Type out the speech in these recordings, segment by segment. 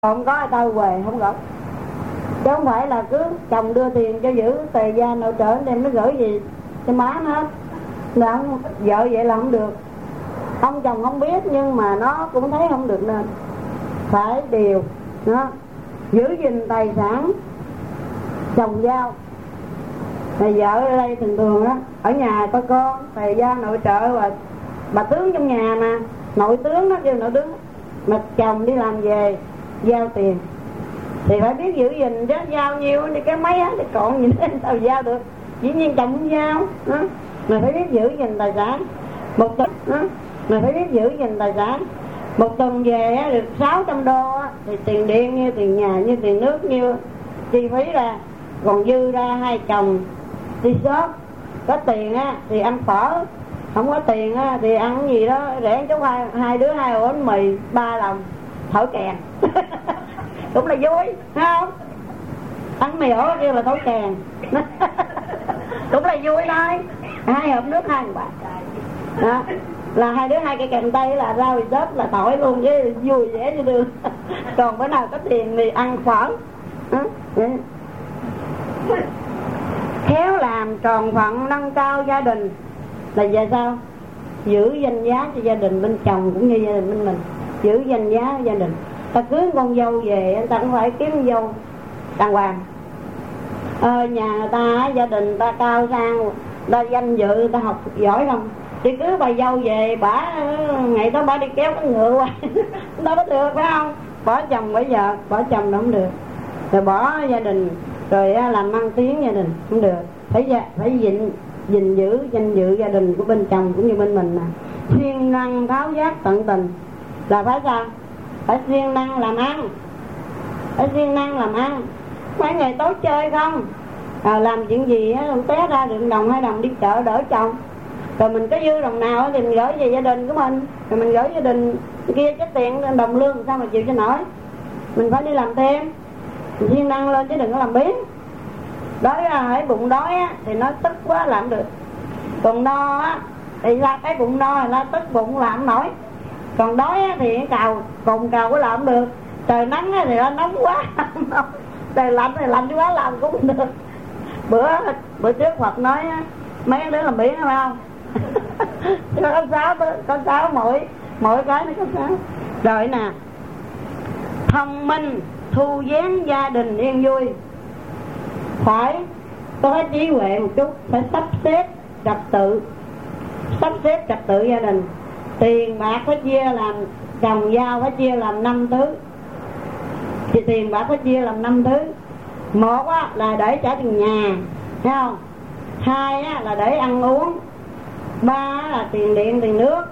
không có tao về không gửi. Chứ không phải là cứ chồng đưa tiền cho giữ tề gia nội trợ đem nó gửi gì cho má nó hết. Là không, vợ vậy là không được. Ông chồng không biết nhưng mà nó cũng thấy không được nên phải điều nó giữ gìn tài sản chồng giao. Thì vợ ở đây thường thường đó, ở nhà có con tề gia nội trợ và bà tướng trong nhà mà, nội tướng đó kêu nội tướng, mà chồng đi làm về giao tiền thì phải biết giữ gìn chứ, giao nhiêu thì cái mấy á thì còn gì nên sao giao được, dĩ nhiên chồng không giao đó. Mà phải biết giữ gìn tài sản một tuần đó, mà phải biết giữ gìn tài sản một tuần về á, được 600 đô á, thì tiền điện như tiền nhà như tiền nước như chi phí ra, còn dư ra hai chồng đi shop, có tiền á thì ăn phở, không có tiền á thì ăn cái gì đó rẻ chút, hai đứa 2 ổ bánh mì 3 lòng thổi kèn cũng là vui, thấy không? Ăn mì ổ kêu là thổi kèn cũng là vui thôi, 2 hộp nước 2 bạc đó, là hai đứa 2 cây kèn tay là rau thì shop là thổi luôn với vui vẻ như đường còn bữa nào có tiền thì ăn phở đó. Khéo làm tròn phận nâng cao gia đình là về sao? Giữ danh giá cho gia đình bên chồng cũng như gia đình bên mình, giữ danh giá gia đình. Ta cưới con dâu về ta cũng phải kiếm dâu đàng hoàng. Nhà người ta gia đình ta cao sang, ta danh dự, ta học giỏi không, chỉ cứ bà dâu về bả ngày đó bả đi kéo cái ngựa qua đâu có được, phải không? Bỏ chồng bởi vợ, bỏ chồng đâu không được, rồi bỏ gia đình rồi làm mang tiếng gia đình không được. Phải gìn giữ danh dự gia đình của bên chồng cũng như bên mình nè. Siêng năng tháo giác tận tình là phải sao? Phải siêng năng làm ăn, phải siêng năng làm ăn. Mấy ngày tối chơi không, làm chuyện gì á té ra được đồng 2 đồng đi chợ đỡ chồng, rồi mình có dư đồng nào thì mình gửi về gia đình của mình, rồi mình gửi gia đình kia chết tiền đồng lương sao mà chịu cho nổi. Mình phải đi làm thêm, mình siêng năng lên chứ đừng có làm biếng. Đói ra hãy bụng đói á thì nó tức quá làm được, còn no á thì ra cái bụng no thì nó tức bụng làm không nổi, còn đói á thì cào có làm không được. Trời nắng á thì nó nóng quá trời lạnh thì lạnh quá làm cũng không được. Bữa trước Phật nói á, mấy đứa làm biếng phải không có sáu mỗi cái nó có 6. Rồi nè, thông minh thu vén gia đình yên vui, phải có trí huệ một chút, phải sắp xếp trật tự gia đình. Tiền bạc phải chia làm, chồng giao phải chia làm 5 thứ, thì tiền bạc phải chia làm 5 thứ. Một á, là để trả tiền nhà, thấy không? 2 á, là để ăn uống. 3 là tiền điện tiền nước.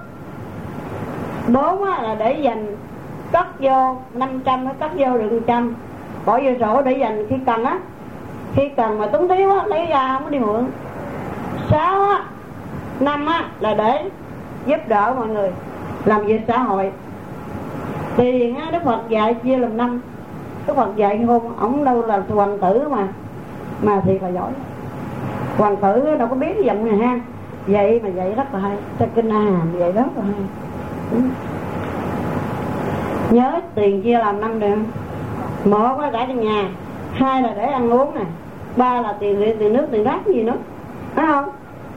4 á, là để dành cất vô 500 nó cất vô được 100, bỏ vô sổ để dành khi cần á, khi cần mà túng thiếu á lấy ra không có đi mượn. 6 á, 5 á là để giúp đỡ mọi người, làm việc xã hội. Tiền á Đức Phật dạy chia làm 5. Đức Phật dạy không, ổng đâu là hoàng tử mà thiệt là giỏi. Hoàng tử đâu có biết cái giọng này ha, vậy mà dạy rất là hay, cho kinh A Hàm dạy rất là hay. Nhớ tiền chia làm 5 được. 1 là trả tiền nhà, 2 là để ăn uống nè, 3 là tiền điện tiền nước tiền rác gì nữa, phải không?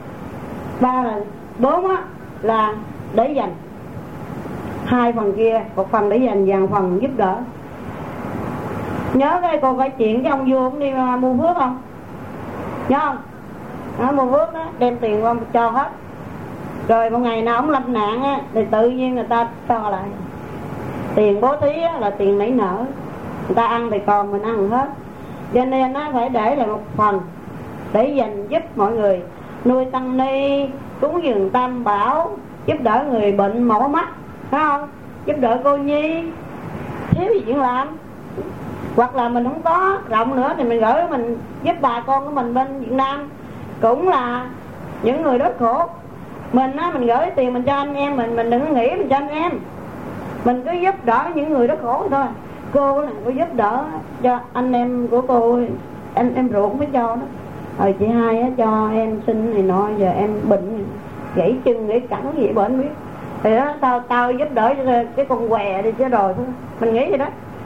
4 á là để dành 2 phần kia, một phần để dành và phần giúp đỡ. Nhớ cái cô kể chuyện cái ông vua cũng đi mua phước không? Nhớ không? Nó mua phước đó, đem tiền qua cho hết. Rồi một ngày nào ông lâm nạn á thì tự nhiên người ta cho lại. Tiền bố thí á, là tiền nảy nở, người ta ăn thì còn mình ăn hết. Cho nên nó phải để lại một phần để dành giúp mọi người, nuôi tăng ni, cúng dường tam bảo, giúp đỡ người bệnh mổ mắt, phải không? Giúp đỡ cô nhi, thiếu gì chuyện làm. Hoặc là mình không có rộng nữa thì mình gửi mình giúp bà con của mình bên Việt Nam, cũng là những người rất khổ. Mình á, mình gửi tiền mình cho anh em mình đừng có nghĩ mình cho anh em, mình cứ giúp đỡ những người rất khổ thôi. Cô là cô giúp đỡ cho anh em của cô, em ruột mới cho đó. Rồi chị Hai á, cho em sinh này nọ, giờ em bệnh gãy chân gãy cẳng gì bệnh biết thì đó, tao giúp đỡ cho cái con què đi chứ rồi thôi. Mình nghĩ vậy đó.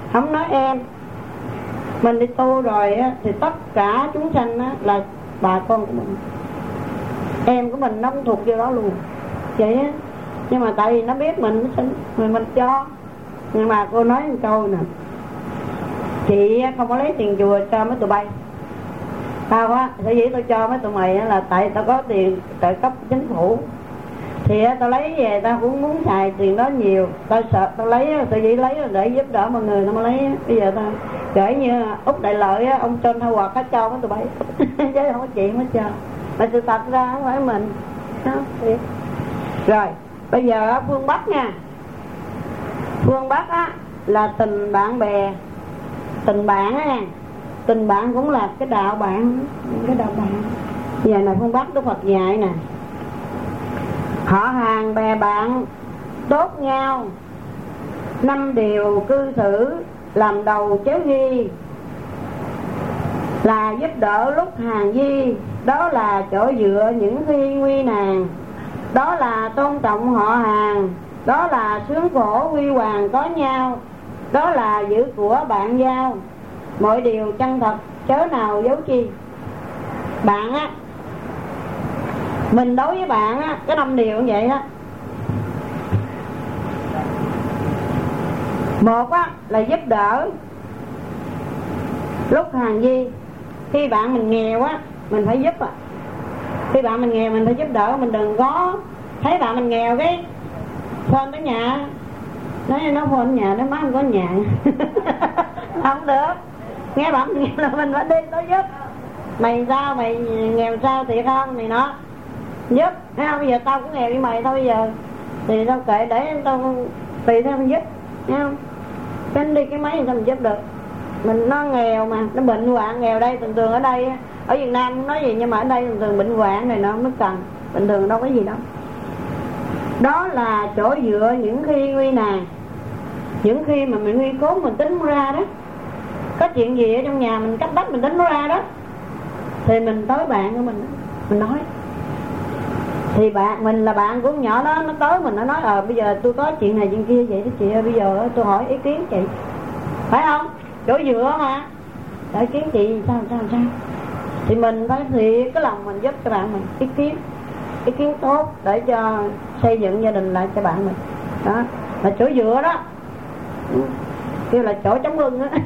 không nói em. Mình đi tu rồi á, thì tất cả chúng sanh á, là bà con của mình, em của mình nó cũng thuộc vô đó luôn vậy á. Nhưng mà tại vì nó biết mình mình cho. Nhưng mà cô nói một câu nè, chị không có lấy tiền chùa cho mấy tụi bay. Tao á, sở dĩ tao cho mấy tụi mày á, là tại tao có tiền trợ cấp chính phủ. Thì á, tao lấy về tao cũng muốn xài tiền đó nhiều. Tao sợ tao lấy, sở dĩ lấy là để giúp đỡ mọi người tao mới lấy. Bây giờ tao kể như Úc Đại Lợi á, ông John Howard á cho mấy tụi bay chứ không có chuyện mới cho. Mà sự thật ra không phải mình đó. Rồi bây giờ phương Bắc nha. Phương Bắc á là tình bạn bè. Tình bạn á, tình bạn cũng là cái đạo bạn. Cái đạo bạn giờ này phương Bắc Đức Phật dạy nè, họ hàng bè bạn tốt nhau, 5 điều cư xử làm đầu chớ ghi, là giúp đỡ lúc hàng di, đó là chỗ dựa những khi nguy nan, đó là tôn trọng họ hàng, đó là sướng khổ quy hoàng có nhau, đó là giữ của bạn giao, mọi điều chân thật chớ nào giấu chi. Bạn á, mình đối với bạn á, cái 5 điều như vậy á. Một á là giúp đỡ lúc hàng di. Khi bạn mình nghèo á, mình phải giúp á. Khi bạn mình nghèo mình phải giúp đỡ. Mình đừng có thấy bạn mình nghèo cái phone tới nhà, nó phone nhà, nó má không có nhà không được. Nghe bạn mình nghèo là mình phải đi tới giúp. Mày sao, mày nghèo sao thiệt không, mày nói giúp. Thấy không, bây giờ tao cũng nghèo như mày thôi, bây giờ thì tao kệ để tao tùy theo mình giúp, thấy không. Cái đi cái máy sao mình giúp được. Mình nó nghèo mà, nó bệnh hoạn nghèo đây, thường thường ở đây, ở Việt Nam không nói gì, nhưng mà ở đây thường thường bệnh hoạn này nó mới cần. Bình thường đâu có gì đâu. Đó là chỗ dựa những khi nguy nan. Những khi mà mình nguy cố mình tính ra đó, có chuyện gì ở trong nhà mình cấp bách mình tính ra đó, thì mình tới bạn của mình nói. Thì bạn mình là bạn của con nhỏ đó, nó tới mình nó nói bây giờ tôi có chuyện này chuyện kia vậy đó chị ơi, bây giờ tôi hỏi ý kiến chị, phải không? Chỗ dựa mà, hỏi ý kiến chị sao. Thì mình phải thiệt cái lòng mình giúp cho bạn mình ý kiến tốt để cho xây dựng gia đình lại cho bạn mình. Đó là chỗ dựa đó, kêu là chỗ chống lưng á.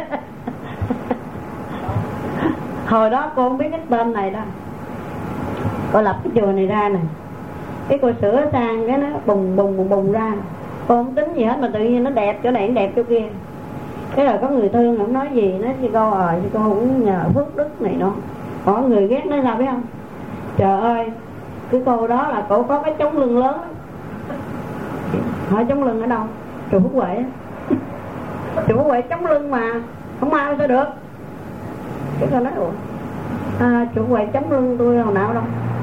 Hồi đó cô không biết cái tên này đâu, cô lập cái chùa này ra nè, cái cô sửa sang cái nó bùng ra. Cô không tính gì hết mà tự nhiên nó đẹp chỗ này, nó đẹp chỗ kia. Thế là có người thương không nói gì, nói chứ cô chứ cô cũng nhờ phước đức này nọ. Có người ghét nó sao biết không? Trời ơi, cái cô đó là cổ có cái chống lưng lớn. Hỏi chống lưng ở đâu? Chùa Phúc Huệ á. Chùa Phúc Huệ chống lưng mà, không ai sao được. Cái cô nói ủa, chùa Phúc Huệ chống lưng tôi hồi nào đâu.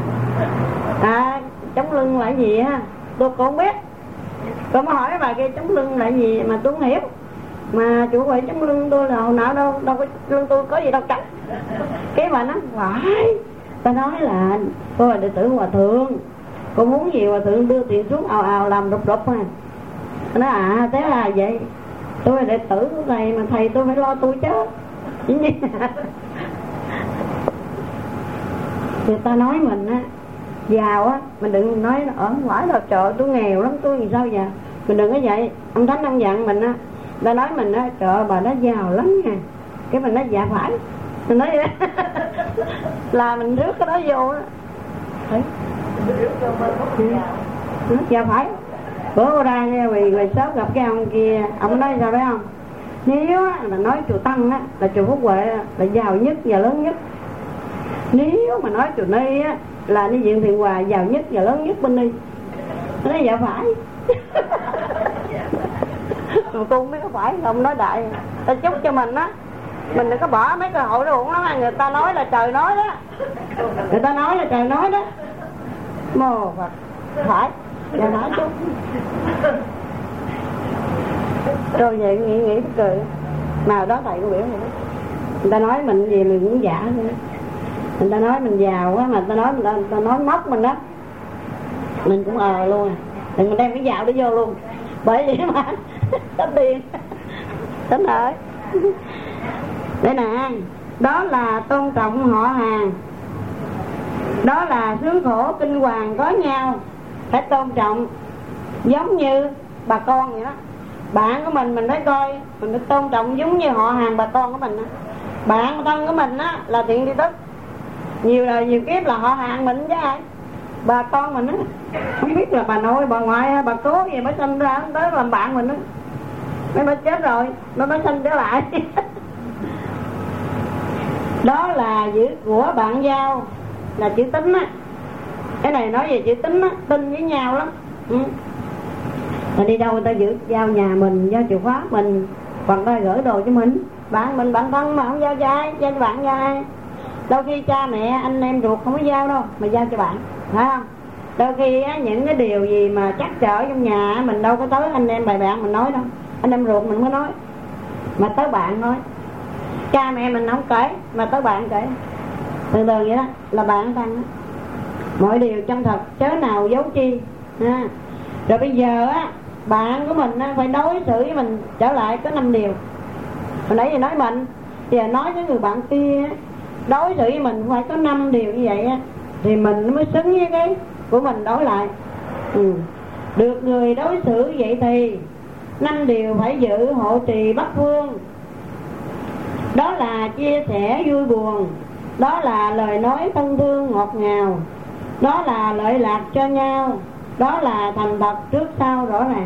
Chống lưng là gì ha? Tôi cũng không biết. Tôi mới hỏi bà kia chống lưng là gì mà tôi không hiểu. Mà chủ quầy chống lưng tôi là hồi nào đâu có lưng tôi có gì đâu cắt. Cái bà nói phải, ta nói là tôi là đệ tử hòa thượng, cô muốn gì hòa thượng đưa tiền xuống ào làm đục à. Tôi nói thế là vậy, tôi là đệ tử của thầy mà thầy tôi phải lo tôi chứ. Người ta nói mình á giàu á, mình đừng nói ở ngoài là trời tôi nghèo lắm, tôi làm sao giờ. Mình đừng có vậy. Ông Thánh ông dặn mình á, ta nói mình á trời bà đó giàu lắm nha, cái mình nói dạ phải, mình nói vậy đó. Là mình rước cái đó vô á, dạ phải. Bữa cô ra nghe vì sớm gặp cái ông kia, ông nói sao phải không, nếu á mà nói chùa Tăng á là chùa Phúc Huệ là giàu nhất và lớn nhất, nếu mà nói chùa Ni á là Ni Viện Thiện Hòa giàu nhất và lớn nhất bên Ni. Nó nói dạ phải. Mà cô không biết có phải không, nói đại ta chúc cho mình á, mình đừng có bỏ mấy cơ hội đó uổng lắm. Người ta nói là trời nói đó, người ta nói là trời nói đó. Mô Phật phải và nói chút. Rồi vậy nghĩ cười. Nào đó thầy cũng biểu vậy đó. Người ta nói mình gì mình cũng giả nữa. Người ta nói mình giàu á, mà người ta nói móc mình đó, mình cũng luôn. Đừng mình đem cái giàu đó vô luôn. Bởi vậy mà có tiền Thính ơi. Đây nè, đó là tôn trọng họ hàng, đó là sướng khổ kinh hoàng có nhau, phải tôn trọng. Giống như bà con vậy đó, bạn của mình phải coi, mình phải tôn trọng giống như họ hàng bà con của mình đó. Bạn thân của mình á là thiện tri thức, nhiều đời nhiều kiếp là họ hàng mình chứ ai. Bà con mình á, không biết là bà nội, bà ngoại hay bà cố gì mới sinh ra tới làm bạn mình á. Mấy bà chết rồi, mới sinh trở lại. Đó là giữ của bạn giao, là chữ tín á. Cái này nói về chữ tín á, tin với nhau lắm. Rồi đi đâu người ta giữ giao nhà mình, giao chìa khóa mình, hoặc ta gửi đồ cho mình. Bạn mình, bạn thân mà không giao cho ai, giao cho bạn giao ai. Đôi khi cha mẹ, anh em ruột không có giao đâu, mà giao cho bạn, phải không? Đôi khi á, những cái điều gì mà trắc trở trong nhà mình đâu có tới anh em bè bạn mình nói đâu. Anh em ruột mình mới nói, mà tới bạn nói. Cha mẹ mình không kể, mà tới bạn kể. Từ từ vậy đó, là bạn thân đó. Mọi điều chân thật, chớ nào giấu chi ha. Rồi bây giờ á, bạn của mình á, phải đối xử với mình trở lại có 5 điều. Hồi nãy giờ nói mình, giờ nói với người bạn kia đối xử với mình phải có 5 điều như vậy á, thì mình mới xứng với cái của mình đối lại. Được người đối xử vậy thì 5 điều phải giữ hộ trì bắc phương. Đó là chia sẻ vui buồn, đó là lời nói thân thương ngọt ngào, đó là lợi lạc cho nhau, đó là thành thật trước sau rõ ràng.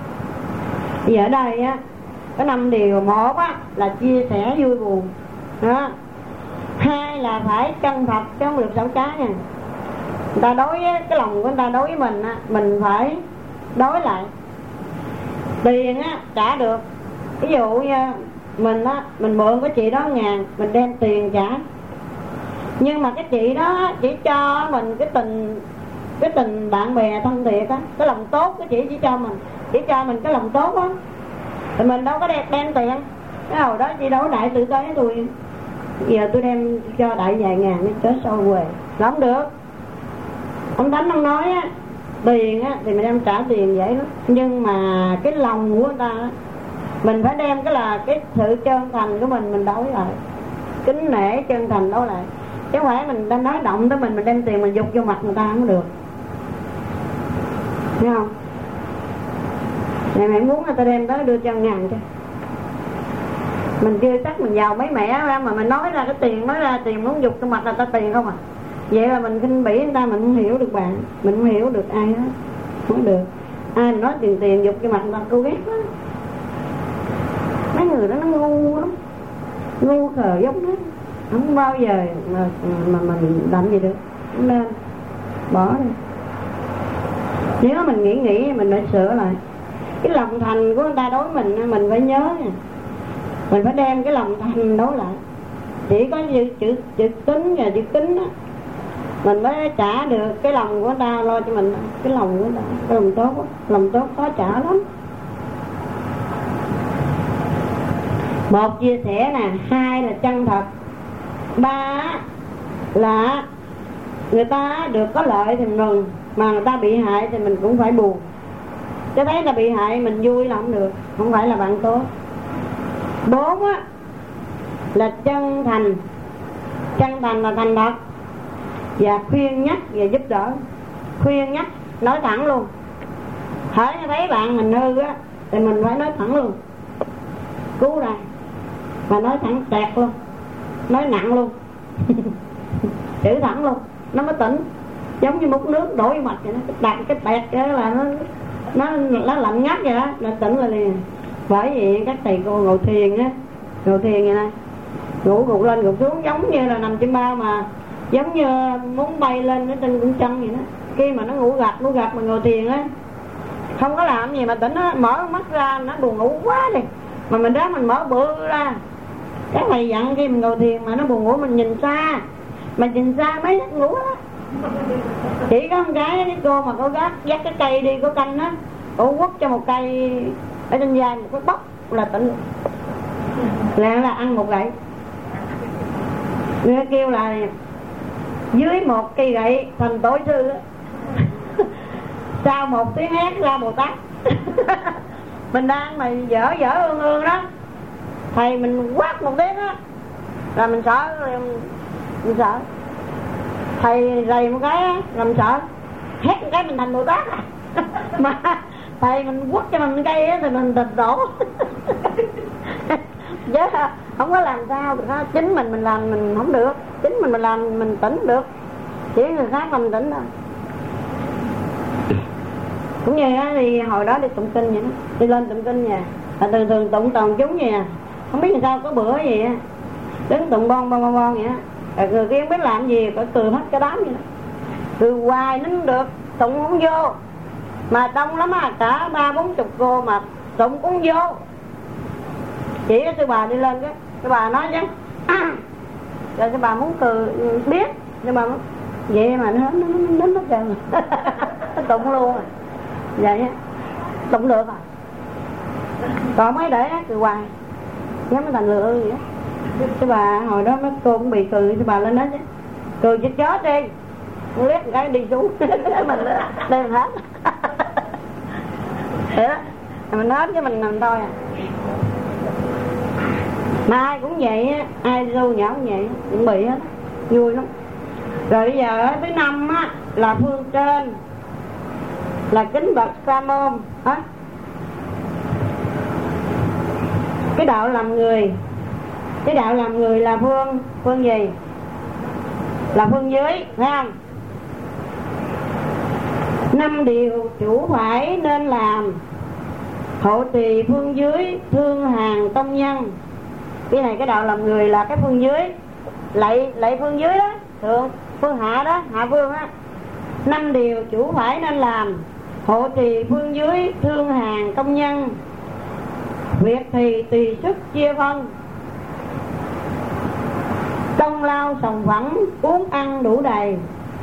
Thì ở đây á, có 5 điều. Một á, là chia sẻ vui buồn đó. 2 là phải chân thật chứ không được xảo trá nha. Người ta đối với cái lòng của người ta đối với mình á, mình phải đối lại. Tiền á trả được, ví dụ như mình á, mình mượn cái chị đó 1.000, mình đem tiền trả. Nhưng mà cái chị đó chỉ cho mình cái tình bạn bè thân thiệt á, cái lòng tốt của chị chỉ cho mình cái lòng tốt á, thì mình đâu có đem tiền. Cái hồi đó chị đấu đại tự tới tôi, giờ tôi đem cho đại vài ngàn nó chết sâu về, là không được. Ông Thánh ông nói á, tiền á thì mình đem trả tiền vậy đó, nhưng mà cái lòng của người ta á, mình phải đem cái sự chân thành của mình đối lại, kính nể chân thành đối lại, chứ không phải mình đang nói động tới mình đem tiền mình dục vô mặt người ta không được, thấy không? Này mẹ muốn người ta đem tới đưa cho 1.000 cho mình, chưa chắc mình giàu mấy mẹ ra mà mình nói ra cái tiền, nói ra tiền muốn dục cho mặt người ta tiền không à. Vậy là mình khinh bỉ người ta, mình không hiểu được bạn, mình không hiểu được ai hết, không được. Ai mà nói tiền dục cho mặt người ta cô ghét quá. Mấy người đó nó ngu lắm, ngu khờ giống hết, không bao giờ mà mình làm gì được. Không nên, bỏ đi. Nếu mình nghĩ mình phải sửa lại. Cái lòng thành của người ta đối mình phải nhớ nha. Mình phải đem cái lòng thành đối lại. Chỉ có chữ tính và chữ kính á, mình mới trả được cái lòng của người ta lo cho mình. Cái lòng của người ta, cái lòng tốt á, lòng tốt khó trả lắm. Một, chia sẻ nè. 2 là chân thật. 3 là người ta được có lợi thì mình mừng, mà người ta bị hại thì mình cũng phải buồn. Chứ thấy là bị hại mình vui là không được, không phải là bạn tốt. 4 á là chân thành. Chân thành là thành thật và khuyên nhắc và giúp đỡ. Khuyên nhắc, nói thẳng luôn. Hễ thấy bạn mình hư á thì mình phải nói thẳng luôn, cứu ra, và nói thẳng tẹt luôn, nói nặng luôn. Chữ thẳng luôn, nó mới tỉnh. Giống như múc nước đổ vô mặt vậy đó, đặt cái tẹt đó là nó lạnh ngắt vậy đó, là tỉnh rồi liền. Bởi vì các thầy cô ngồi thiền á, ngồi thiền vậy nè, ngủ gục lên gục xuống giống như là nằm trên bao, mà giống như muốn bay lên ở trên cung chân vậy đó. Khi mà nó ngủ gật mà ngồi thiền á, không có làm gì mà tỉnh á, mở mắt ra nó buồn ngủ quá đi, mà mình đó mình mở bự ra. Cái thầy dặn khi mình ngồi thiền mà nó buồn ngủ mình nhìn xa, mà nhìn xa mấy giấc ngủ á. Chỉ có một cái cô mà cô dắt cái cây đi, có canh á, cô quất cho một cây ở trên vai, một cái bóc là tỉnh, là ăn một gậy. Người kêu là dưới một cây gậy thành tổ sư á. Sau một tiếng hét ra Bồ Tát. Mình đang mà dở ương đó, thầy mình quát một tiếng á là mình sợ, mình sợ. Thầy rầy một cái á là mình sợ, hét một cái mình thành Bồ Tát à. Mà thầy mình quất cho mình cây á thì mình địch đổ. Chứ không có làm sao được đó. Chính mình làm mình không được, chính mình làm mình tỉnh được, chỉ người khác làm tỉnh thôi. Cũng như á, thì hồi đó đi tụng kinh vậy đó, đi lên tụng kinh nhà là thường tụng toàn chúng vậy à. Không biết làm sao có bữa gì á đứng tụng bon vậy á, người kia không biết làm gì phải cười hết cái đám vậy đó, cười hoài nín được, tụng không vô. Mà đông lắm á, cả 30-40 cô mà tụng cũng vô. Chỉ cái sư bà đi lên cái bà nói chứ rồi sư bà muốn cười biết, nhưng mà vậy mà nó hết trơn. Nó tụng luôn rồi. Vậy á, tụng được à. Còn mấy để cười hoài nhắm cái thành lựa vậy đó. Sư bà hồi đó mấy cô cũng bị cười, sư bà lên đó chứ cười chết chết đi, liếc một cái đi xuống. Mình lên hết. Vậy đó, mình hết cái mình nằm thôi à. Mà ai cũng vậy á, ai dâu nhỏ cũng vậy, cũng bị hết, vui lắm. Rồi bây giờ thứ năm á là phương trên, là kính bậc sa môn á. Cái đạo làm người, cái đạo làm người là phương gì? Là phương dưới, thấy không? 5 điều chủ phải nên làm: hộ trì phương dưới, thương hàng công nhân. Cái này cái đạo làm người là cái phương dưới, lạy phương dưới đó, thượng phương hạ đó, hạ phương á. 5 điều chủ phải nên làm: hộ trì phương dưới, thương hàng công nhân. Việc thì tùy sức chia phân, công lao sòng phẳng, uống ăn đủ đầy.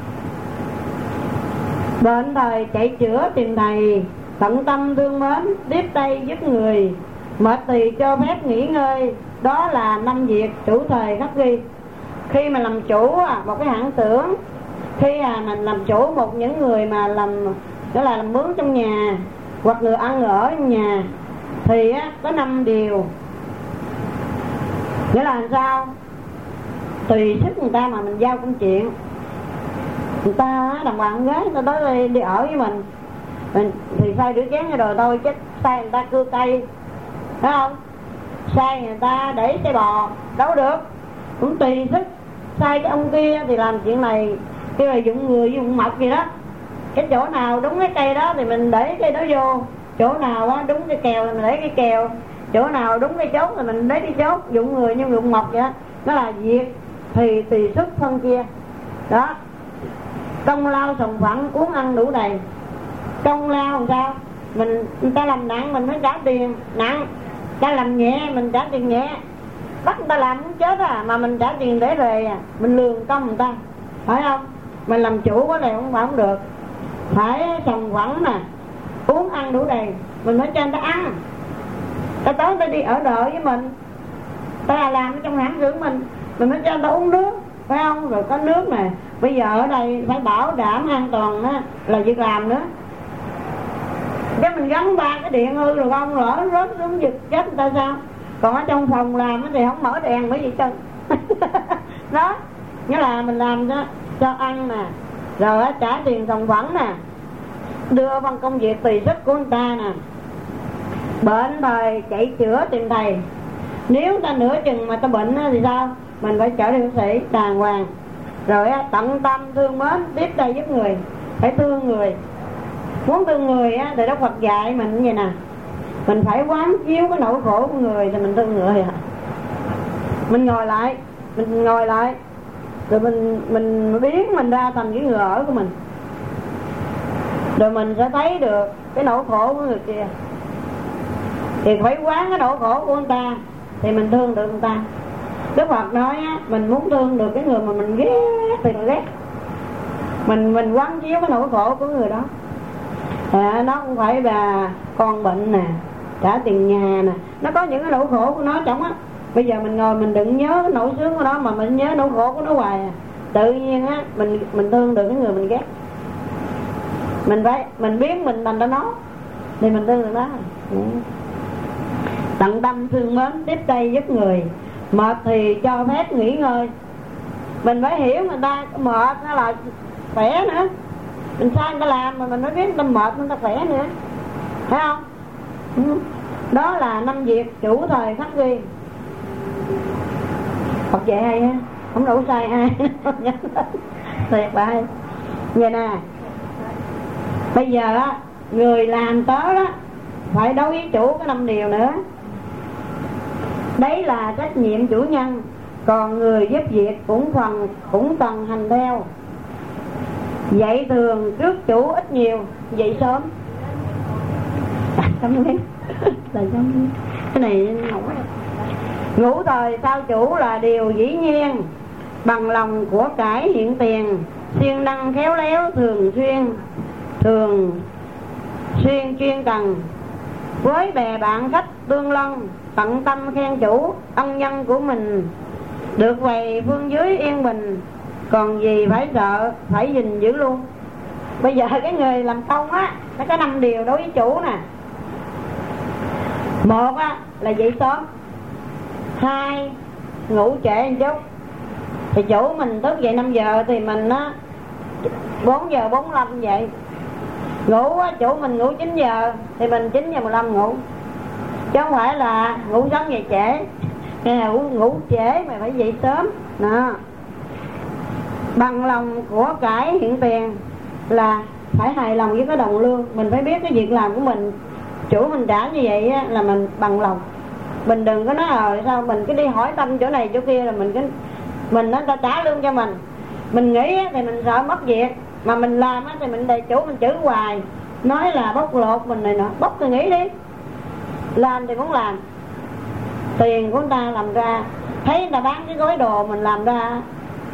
Bệnh thời chạy chữa tìm thầy, tận tâm thương mến, tiếp tay giúp người. Mệt thì cho phép nghỉ ngơi, đó là 5 việc chủ thời khắc ghi. Khi mà làm chủ một cái hãng xưởng, khi mình làm chủ một những người mà làm, đó là làm mướn trong nhà hoặc người ăn người ở trong nhà, thì có 5 điều. Nghĩa là làm sao? Tùy sức người ta mà mình giao công chuyện. Người ta đàng hoàng gái, người ta tới đây đi ở với mình thì sai rửa chén cho đồ thôi, chứ sai người ta cưa cây, phải không? Sai người ta để xe bò đâu được, cũng tùy sức. Sai cái ông kia thì làm chuyện này, kia là dụng người dụng mộc gì đó. Cái chỗ nào đúng cái cây đó thì mình để cây đó vô, chỗ nào đúng cái kèo thì mình để cái kèo, chỗ nào đúng cái chốt thì mình để cái chốt, dụng người như dụng mộc vậy đó. Nó là việc thì tùy sức phân chia đó. Công lao sòng phẳng, uống ăn đủ đầy. Công lao làm sao? Người ta làm nặng mình mới trả tiền nặng, ta làm nhẹ mình trả tiền nhẹ. Bắt người ta làm cũng chết mà mình trả tiền để về mình lường công người ta, phải không? Mình làm chủ cái này không được. Phải sòng phẳng nè, uống ăn đủ đầy, mình mới cho người ta ăn. Ta tới ta đi ở đợi với mình, ta làm ở trong hãng xưởng mình mới cho người ta uống nước, phải không? Rồi có nước nè. Bây giờ ở đây phải bảo đảm an toàn đó, là việc làm nữa. Cái mình gắn 3 cái điện hư rồi không, lỡ rớt xuống giật chết người ta sao? Còn ở trong phòng làm thì không mở đèn bởi vì chân. Đó, nghĩa là mình làm cho ăn nè, rồi trả tiền sòng phẳng nè, đưa bằng công việc tùy sức của người ta nè. Bệnh thời chạy chữa tìm thầy. Nếu ta nửa chừng mà ta bệnh thì sao? Mình phải chở đi bác sĩ đàng hoàng. Rồi tận tâm thương mến, tiếp tay giúp người. Phải thương người. Muốn thương người thì Đức Phật dạy mình như vậy nè, mình phải quán chiếu cái nỗi khổ của người thì mình thương người. Mình ngồi lại rồi mình biến mình ra thành cái người ở của mình, rồi mình sẽ thấy được cái nỗi khổ của người kia. Thì phải quán cái nỗi khổ của người ta thì mình thương được người ta. Đức Phật nói mình muốn thương được cái người mà mình ghét thì mình ghét, mình quán chiếu cái nỗi khổ của người đó. Nó không phải là con bệnh nè, trả tiền nhà nè, nó có những cái nỗi khổ của nó trong á. Bây giờ mình ngồi mình đừng nhớ cái nỗi sướng của nó mà mình nhớ nỗi khổ của nó hoài tự nhiên mình thương được cái người mình ghét. Mình biến mình thành ra nó thì mình thương được nó. tận tâm thương mến tiếp tay giúp người, mệt thì cho phép nghỉ ngơi. Mình phải hiểu người ta mệt nó là khỏe nữa, mình sai người ta làm mà mình phải biết người ta mệt người ta khỏe nữa, phải không? Đó là 5 việc chủ thời khắc ghi. Học vậy hay ha, không đủ sai ai. Tuyệt vời. Vậy nè, bây giờ á, người làm tớ đó phải đối với chủ có 5 điều nữa. Đấy là trách nhiệm chủ nhân. Còn người giúp việc cũng cần hành theo. Dậy thường trước chủ ít nhiều, dậy sớm. Không biết là giống cái này ngủ thời sao chủ là điều dĩ nhiên. Bằng lòng của cải hiện tiền, siêng năng khéo léo thường xuyên chuyên cần. Với bè bạn khách tương lân, tận tâm khen chủ, ân nhân của mình được về phương dưới yên bình. Còn gì phải sợ, phải gìn giữ luôn. Bây giờ cái người làm công á, nó có 5 điều đối với chủ nè. 1 á, là dậy sớm. 2, ngủ trễ một chút. Thì chủ mình thức dậy 5 giờ thì mình á 4 giờ 45 vậy. Ngủ á, chủ mình ngủ 9 giờ thì mình 9 giờ 15 ngủ. Chứ không phải là ngủ sớm dậy trễ. Nghe là ngủ trễ mà phải dậy sớm. Đó. Bằng lòng của cải hiện tiền là phải hài lòng với cái đồng lương. Mình phải biết cái việc làm của mình, chủ mình trả như vậy á, là mình bằng lòng. Mình đừng có nói sao mình cứ đi hỏi tâm chỗ này chỗ kia là mình nó ta trả lương cho mình. Mình nghĩ á, thì mình sợ mất việc, mà mình làm á, thì mình đề chủ mình chửi hoài, nói là bóc lột mình này nọ. Bóc thì nghĩ đi, làm thì cũng làm. Tiền của người ta làm ra, thấy người ta bán cái gói đồ mình làm ra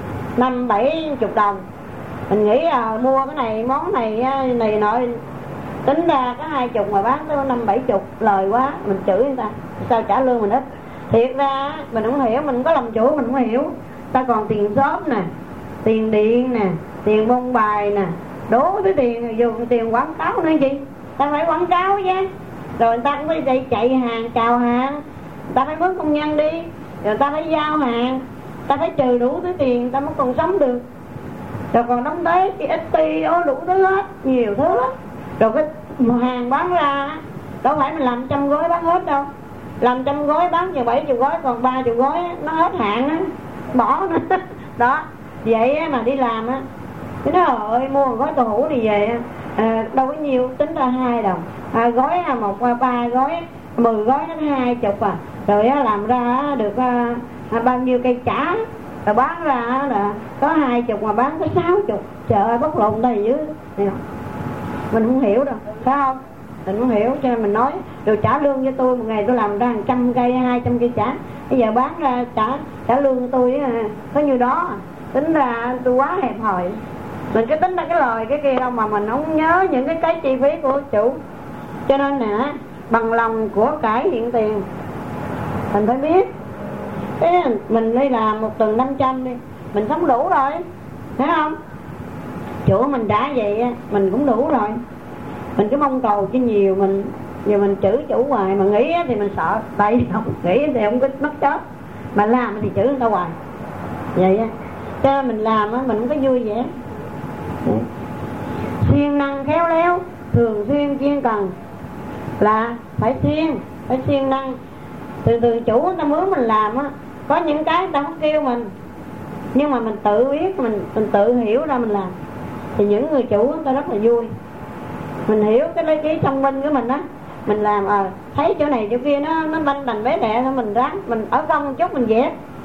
50-70 đồng, mình nghĩ mua cái này món này này nọ, tính ra có 20 mà bán tới 50-70 lời quá, mình chửi người ta sao trả lương mình ít. Thiệt ra mình không hiểu, mình có làm chủ mình không hiểu. Ta còn tiền shop nè, tiền điện nè, tiền bông bài nè, đố tới tiền dùng tiền quảng cáo nữa gì. Ta phải quảng cáo chứ, rồi người ta cũng phải chạy hàng, chào hàng, ta phải mướn công nhân đi, rồi ta phải giao hàng, ta phải trừ đủ thứ tiền ta mới còn sống được. Rồi còn đóng thuế GST đủ thứ hết, nhiều thứ lắm. Rồi cái hàng bán ra đâu phải mình làm 100 gói bán hết đâu, làm 100 gói bán chừng 70 gói, còn 30 gói nó hết hạn á, bỏ nữa. Đó, vậy mà đi làm á, cái nó ơi mua một gói tàu hũ thì về đâu có nhiều, tính ra 2 đồng. Gói 3 gói 10 gói nó 20 à. Rồi làm ra được bao nhiêu cây chả, rồi bán ra là có 20 mà bán tới 60. Trời ơi, bóc lộn đây dữ. Mình không hiểu đâu, phải không? Mình không hiểu cho nên mình nói rồi trả lương cho tôi, một ngày tôi làm ra 100 cây 200 cây chả, bây giờ bán ra trả lương cho tôi có nhiêu đó. Tính ra tôi quá hẹp hòi. Mình cứ tính ra cái lời cái kia đâu mà mình không nhớ những cái chi phí của chủ. Cho nên nè, bằng lòng của cải hiện tiền, mình phải biết. Thế mình đi làm một tuần 500 đi, mình sống đủ rồi, thấy không? Chủ mình đã vậy mình cũng đủ rồi. Mình cứ mong cầu chứ nhiều, mình giờ mình chửi chủ hoài, mà nghĩ thì mình sợ, tại vì không nghĩ thì không có mất chết, mà làm thì chửi người ta hoài vậy á. Cho nên mình làm á, mình không có vui vẻ. Siêng năng khéo léo thường xuyên chuyên cần là phải siêng năng. Từ chủ người ta mướn mình làm á, có những cái người ta không kêu mình, nhưng mà mình tự biết, mình tự hiểu ra mình làm, thì những người chủ người ta rất là vui. Mình hiểu cái lấy trí thông minh của mình á, mình làm thấy chỗ này chỗ kia nó banh đành bé đẻ thôi, mình ráng mình ở công một chút mình vẽ